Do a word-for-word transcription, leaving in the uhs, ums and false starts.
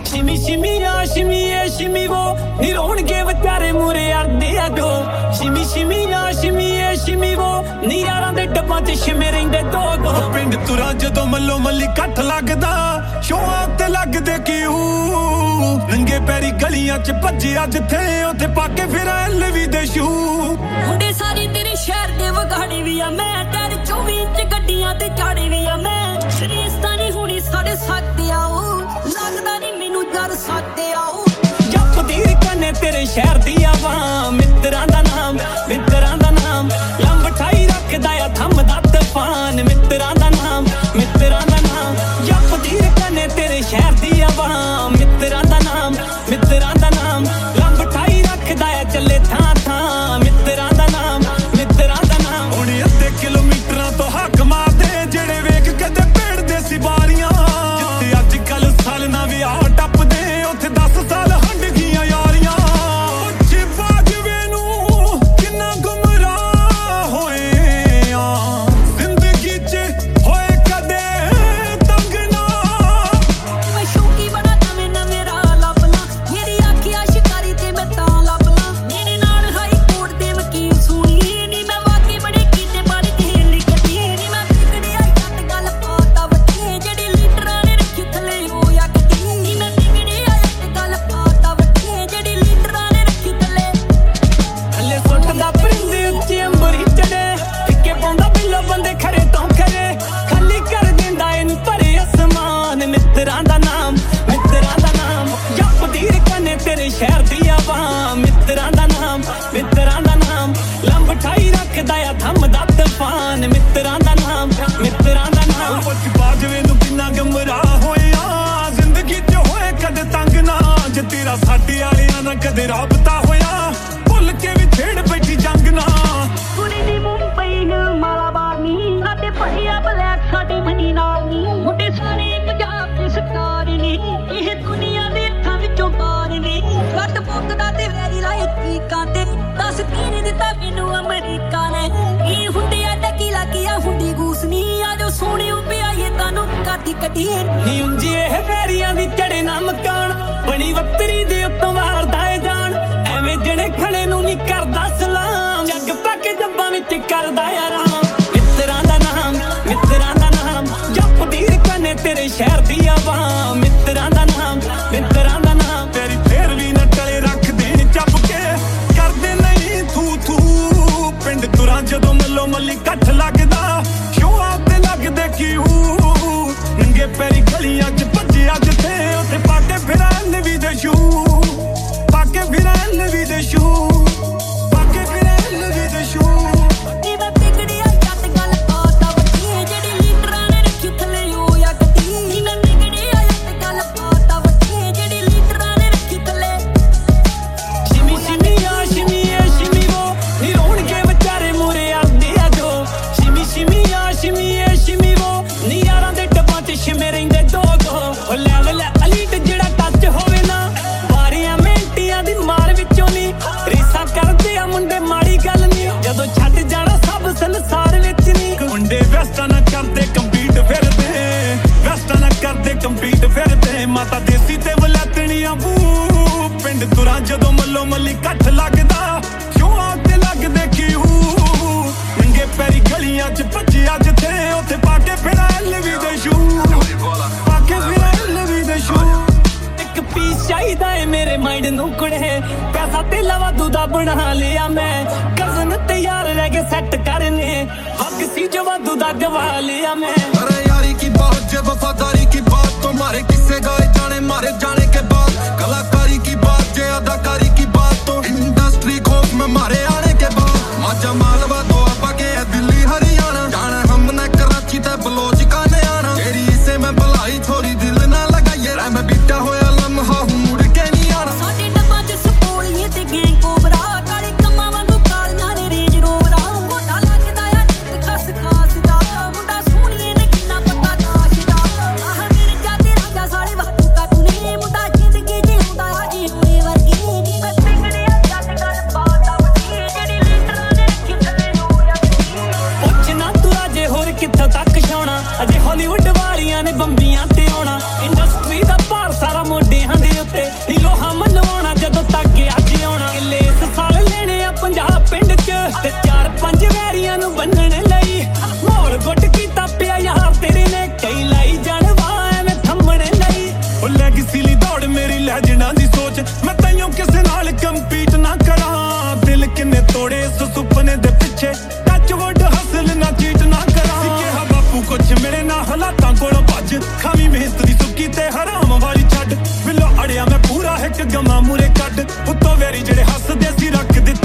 शिमी शिमी या शिमी ये शिमी वो नी रोन के बेचारे मुरे आदे आगो शिमी शिमी या शिमी ये शिमी वो नी यारां दे डब्बां च शिमे रहिंदे दो गो पिंड तुरा जदों मल्लो मल्ली कट्ठ लगदा शोआं ते लगदे क्यों नंगे पैरी गलियां च भज्जिया जिथे उत्थे पाके फिर एलवी दे शू मुंडे सारी तेरे शहर दे वगाड़े भी आ मैं तेरे चौबी इंच गड्डियां ते चाड़े भी आ मैं शरीस्तानी हुणी साढ़े साथे आओ लगदा नी मैनू डर साथे आओ जप तीर कने तेरे शहर दी आवाम मित्रां दा नाम मित्रां दा नाम लंब ठाई रखदा आ थमदा तूफान मित्रां दा नाम मित्रां दा नाम जप तीर कने तेरे शहर दी आवाम मित्रां दा नाम मित्रां दा नाम लंब ठाई रखदा आ चले थां थां मित्रां दा नाम मित्रां दा नाम हुण अद्धे किलोमीटरां तो हक मारदे जेड़े वेख कदे पेड़दे सी बारियां जिथे अज कल साल ना विआह टपदे उत्थे दस साल हंड गईयां यारियां पुछे बाजवे नू किन्ना गुमराह होए आ जिंदगी च होए कदे तंग ना मैं शौकी बड़ा नवे नवे राह लभला मेरी आखिया शिकारी ते मैं तां लभला मेरे नाल हाई कोर्ट दे वकील सुनी नी मैं वाकई बड़े कीते बारे ते लिखदी नी मैं बिगड़ी आई जट गल पाता वठी जेड़ी लीडरां ने रखी थले होया कटी नी मैं बिगड़ी आई जट गल पाता वठी जेड़ी लीडरां ने रखी थले थले सुटदा परिंदे उत्ते अंबरी चढ़े फिक्के पाउंदा बिल्लो बंदे खरे तो खरे खाली कर दिंदा इन भरे आसमान मित्रां दा नाम मित्रां दा नाम जप तीर कने तेरे शहर दी आवाम मित्रां दा नाम मित्रां दा नाम लंब ठाई रखदा आ थमदा तूफान मित्रां दा नाम मित्रां दा नाम पुछ बाजवे नू किन्ना गमराह होया जिंदगी च होए कदे तंग ना जे तेरा साडे वालियां ना कदे राबता होया भुल के भी छेड़ बैठी जंग ना कुड़ी दी मुंबई मालाबार नी साडे भरिया ब्लैक साडी मनी नाल नी मुंडे सारे पंजाब दे सरकार नी ਇਹ ਦੁਨੀਆ ਦੇ ਅੱਖਾਂ ਵਿੱਚੋਂ ਬਾਹਰ ਨੀ ਲੱਟ ਪੁੱਕਦਾ ਤੇ ਵੈਰੀ ਲਾਏ ਚੀਕਾਂ ਤੇ ਦੱਸ ਕਿਹਨੇ ਦਿੱਤਾ ਮੈਨੂੰ ਅਮਰੀਕਾ ਨੇ ਇਹ ਹੁੰਡਿਆ ਟਕੀਲਾ ਕੀਆ ਹੁੰਡੀ ਗੂਸ ਨੀ ਆ ਜੋ ਸੋਹਣੇ ਪਿਆਏ ਤਾਨੂੰ ਕਾਦੀ ਕੱਢੀ ਨੀ ਉਂਝੇ ਇਹ ਵੈਰੀਆਂ ਦੀ ਚੜੇ ਨਾ ਮਕਾਨ ਬਣੀ ਵੱਤਰੀ ਦੇ ਉੱਤੋਂ ਮਾਰਦਾ ਏ ਜਾਨ ਐਵੇਂ ਜਿਹੜੇ ਖੜੇ ਨੂੰ ਨੀ ਕਰਦਾ ਸਲਾਮ ਜੱਗ ਪੱਕ ਜੱਬਾਂ ਵਿੱਚ ਕਰਦਾ ਆਰਾਮ ਮਿੱਤਰਾਂ ਦਾ ਨਾਮ ਮਿੱਤਰਾਂ ਦਾ ਨਾਮ ਜਪ ਦੀਰ ਕਨੇ ਤੇਰੇ ਸ਼ਹਿਰ ਦੀ ਆਵਾਮ ਮਿੱਤਰਾਂ ਦਾ ਨਾਮ ਮਿੱਤਰਾਂ ਦਾ ਨਾਮ ਤੇਰੀ ਫੇਰ ਵੀ ਨਾ ਟਲੇ ਰੱਖ ਦੇਣ ਚੱਪ ਕੇ ਕਰਦੇ ਨਹੀਂ ਥੂ ਥੂ ਪਿੰਡ ਤੁਰਾਂ ਜਦੋਂ ਮੱਲੋ ਮੱਲੀ ਕੱਠ ਲੱਗਦਾ ਸ਼ੋਆਂ ਤੇ ਲੱਗਦੇ ਕਿਉਂ ਨੰਗੇ ਪੈਰੀ ਗਲੀਆਂ ਚ ਭੱਜਿਆ ਜਿੱਥੇ ਉੱਥੇ ਪਾਕੇ ਫਿਰਨ ਵੀ ਦੇ ਸ਼ੂ ਪਾਕੇ ਫਿਰਨ ਵੀ ਦੇ ਸ਼ੂ ਪਾਕੇ ਫਿਰਨ ਵੀ ਦੇ ਸ਼ੂ ਨੀ ਮੈਂ ਬਿਗੜੀ ਆ ਜੱਟ ਗੱਲ ਪਾਤਾ ਵਟੀ ਜਿਹੜੀ ਲੀਡਰਾਂ ਨੇ ਰੱਖੀ ਥਲੇ ਹੋਇਆ ਗੱਡੀ ਨੀ ਮੈਂ ਬਿਗੜੀ ਆ ਜੱਟ ਗੱਲ ਪਾਤਾ ਵਟੀ ਜਿਹੜੀ ਲੀਡਰਾਂ ਨੇ ਰੱਖੀ ਥਲੇ ਸ਼ਿਮੀ ਸ਼ਿਮੀ ਆ ਸ਼ਿਮੀ ਏ ਸ਼ਿਮੀ ਵੋ ਨੀ ਰੋਣ ਕੇ ਵਿਚਾਰੇ ਮੂਰੇ ਆਦੇ ਆ ਜੋ ਸ਼ਿਮੀ ਸ਼ਿਮੀ ਆ ਸ਼ਿਮੀ ਏ ਸ਼ਿਮੀ ਵੋ ਨੀ ਯਾਰਾਂ ਦੇ ਡੱਬਾਂ ਚ ਸ਼ਿਮੇ ਰਹਿੰਦੇ ਦੋ ਗੋ ਉਹ ਲੈਵਲ ਅਲੀਟ ਜਿਹੜਾ ਟੱਚ ਹੋਵੇ ਨਾ ਵਾਰੀਆਂ ਮਿੰਟੀਆਂ ਦੀ ਮਾਰ ਵਿੱਚੋਂ ਨੀ ਰੀਸਾਂ ਕਰਦੇ ਆ ਮੁੰਡੇ ਮਾੜੀ ਗੱਲ ਨੀ ਜਦੋਂ ਛੱਡ ਜਾਣਾ ਸਭ ਸੰਸਾਰ ਵਿੱਚ ਨੀ ਮੁੰਡੇ ਵੈਸਟਾਂ ਨਾ ਕਰਦੇ ਕੰਪੀਟ ਫਿਰਦੇ ਵੈਸਟਾਂ ਨਾ ਕਰਦੇ ਕੰਪੀਟ ਫਿਰਦੇ ਮਾਤਾ ਦੇਸੀ ਤੇ ਵਲੈਤਣੀਆਂ ਬੂ ਪਿੰਡ ਤੁਰਾਂ ਜਦੋਂ ਮੱਲੋ ਮੱਲੀ ਕੱਠ ਲੱਗਦਾ ਸ਼ੋਆਂ ਤੇ ਲੱਗਦੇ ਕਿਉਂ ਨੰਗੇ ਪੈਰੀ ਗਲੀਆਂ ਚ ਭੱਜਿਆ ਜਿੱਥੇ ਉੱਥੇ ਪਾਕੇ ਫਿਰ ਐਲਵੀ ਦੇ ਸ਼ੂ ਪਾਕੇ ਫਿਰ ਐਲਵੀ ਦੇ ਸ਼ੂ ਇੱਕ ਪੀਸ ਚਾਹੀਦਾ ਏ ਮੇਰੇ ਮਾਈਂਡ ਨੂੰ ਕੁੜੇ ਪੈਸਾ ਤੇ ਲਵਾਦੂ ਦਾ ਬਣਾ ਲਿਆ ਮੈਂ ਕਜ਼ਨ ਤੇ ਯਾਰ ਰਹਿ ਕੇ ਸੈੱਟ ਕਰਨੇ ਹੱਕ ਸੀ ਜੋ ਵਾਦੂ ਦਾ ਗਵਾ ਲਿਆ ਮੈਂ अरे यारी की बात जे वफादारी की बात तुम्हारे किस्से गाए जाने मारे जाने के बाद कलाकारी की बात जे अदाकारी की बात तो इंडस्ट्री खौफ में मारे आने के बाद माजा मालवा तो आपा के दिल्ली हरियाणा जाने हमने कराची ते बलोच का ने आना तेरी इसे मैं भलाई छोरी दिल ना लगाइए रै मैं बीता होया लम्हा हूं मुड़ के नहीं आना ਸਾਡੇ ਡੱਬਾਂ ਚ ਸਪੋਲੀਏ ਤੇ ਗੈਂਗ ਕੋਬਰਾ ਕਾਲੇ ਕੰਮਾਂ ਵਾਂਗੂ ਕਾਲੀਆਂ ਨੇ ਰੇਂਜ ਰੋਵਰਾ ਮੋਟਾ ਲੱਗਦਾ ਆ ਖਸ ਖਾਸ ਦਾ ਮੁੰਡਾ ਸੋਹਣੀਏ ਨੇ ਕਿੰਨਾ ਪਤਾ ਦਾਸ਼ ਦਾ ਆਹ ਮੇਰੇ ਜਾਦੇ ਰਾਜਾ ਸਾਲੇ ਵਾਤੂ ਕੱਟਨੇ ਮੁੰਡਾ ਜਿੰਦਗੀ ਇੱਕ ਗਮਾ ਮੂਰੇ ਕੱਢ ਉੱਤੋਂ ਵੇਰੀ ਜਿਹੜੇ ਹੱਸਦੇ ਸੀ ਰੱਖਦੇ